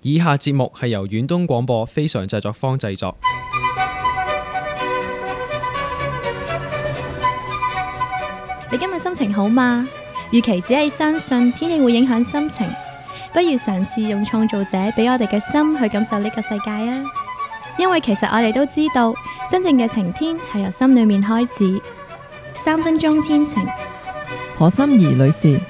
以下節目係由遠東廣播非常製作坊製作。 你今日心情好嗎？與其只係相信天氣會影響心情，不如嘗試用創造者俾我哋嘅心去感受呢個世界啊！因為其實我哋都知道，真正嘅晴天係由心裏面開始。3分鐘天晴， 何心怡女士。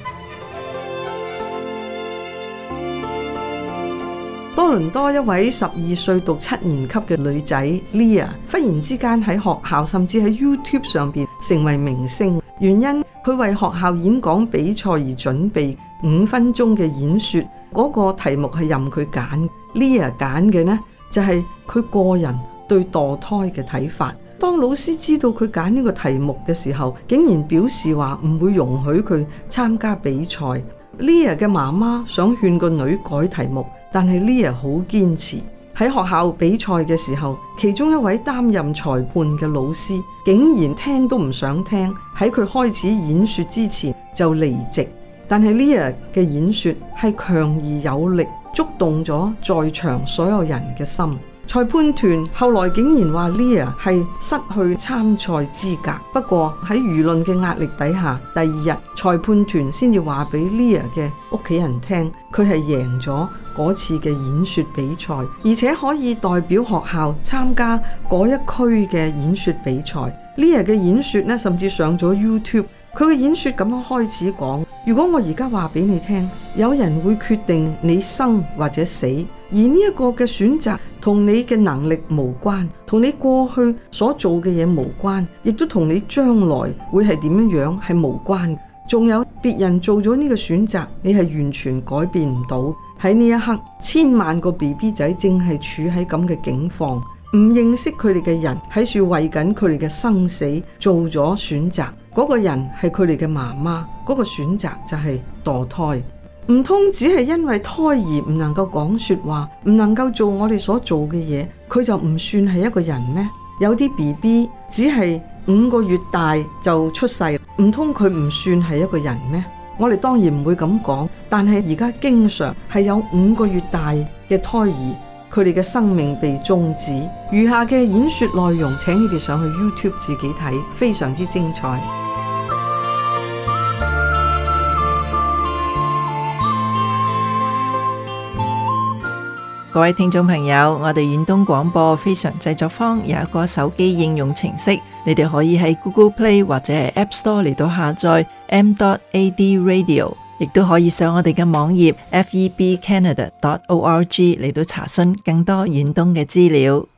多倫多一位12歲讀7年級嘅女仔 Leah， 忽然之間喺學校甚至喺 YouTube 上邊成為明星，原因佢為學校演講比賽而準備5分鐘嘅演說，嗰個題目係任佢揀。Leah 揀嘅呢就係佢個人對墮胎嘅睇法。當老師知道佢揀呢個題目嘅時候，竟然表示話唔會容許佢參加比賽。Leah 嘅媽媽想勸個女改題目，但係 Leah 好堅持。喺學校比賽嘅時候，其中一位擔任裁判嘅老師竟然聽都唔想聽，喺佢開始演說之前就離席。但係 Leah 嘅演說係強而有力，觸動咗在場所有人嘅心。裁判團後來竟然話 Leah 係失去參賽資格，不過喺輿論嘅壓力底下，第二日裁判團先至話俾 Leah 嘅屋企人聽，佢係贏咗嗰次嘅演說比賽，而且可以代表學校參加嗰一區嘅演說比賽。Leah 嘅演說呢，甚至上咗 YouTube。佢嘅演說咁樣開始講：如果我而家話俾你聽，有人會決定你生或者死，而呢一個嘅選擇同你嘅能力無關，同你過去所做嘅嘢無關，亦都同你將來會係點樣係無關。仲有別人做咗呢個選擇，你係完全改變唔到。喺呢一刻，千萬個 BB 仔正係處喺咁嘅境況，唔認識佢哋嘅人喺處為緊佢哋嘅生死做咗選擇。嗰個人係佢哋嘅媽媽，嗰個選擇就係墮胎。唔通只係因為胎兒唔能夠講說話，唔能夠做我哋所做嘅嘢，佢就唔算係一個人咩？有啲 BB 只係5個月大就出世，唔通佢唔算係一個人咩？我哋當然唔會咁講，但係而家經常係有5個月大嘅胎兒，佢哋嘅生命被終止。餘下嘅演說內容，請你哋上去 YouTube 自己睇，非常之精彩。 各位聽眾朋友，我哋遠東廣播非常製作坊有一個手機應用程式，你哋可以喺 Google Play 或者係 App Store 嚟到下載 m.ad radio， 亦都可以上我哋嘅網頁 febcanada.org 嚟到查詢更多遠東嘅資料。